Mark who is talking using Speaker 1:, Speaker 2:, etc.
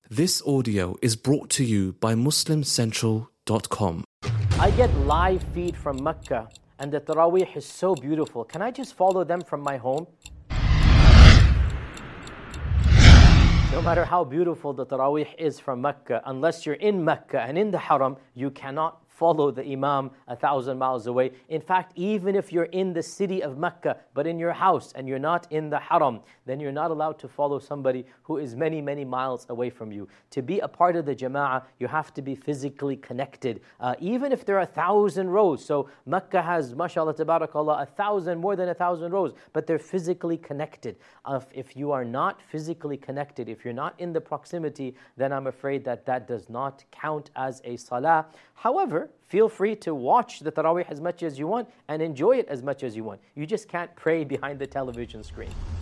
Speaker 1: This audio is brought to you by MuslimCentral.com.
Speaker 2: I get live feed from Mecca and the Taraweeh is so beautiful. Can I just follow them from my home? No matter how beautiful the Taraweeh is from Mecca, unless you're in Mecca and in the Haram, you cannot follow the Imam 1,000 miles away. In fact, even if you're in the city of Mecca, but in your house and you're not in the Haram, then you're not allowed to follow somebody who is many, many miles away from you. To be a part of the Jama'ah, you have to be physically connected. Even if there are 1,000 rows, so Mecca has, mashallah, tabarakallah, more than 1,000 rows, but they're physically connected. If you are not physically connected, if you're not in the proximity, then I'm afraid that does not count as a salah. However, feel free to watch the Taraweeh as much as you want and enjoy it as much as you want. You just can't pray behind the television screen.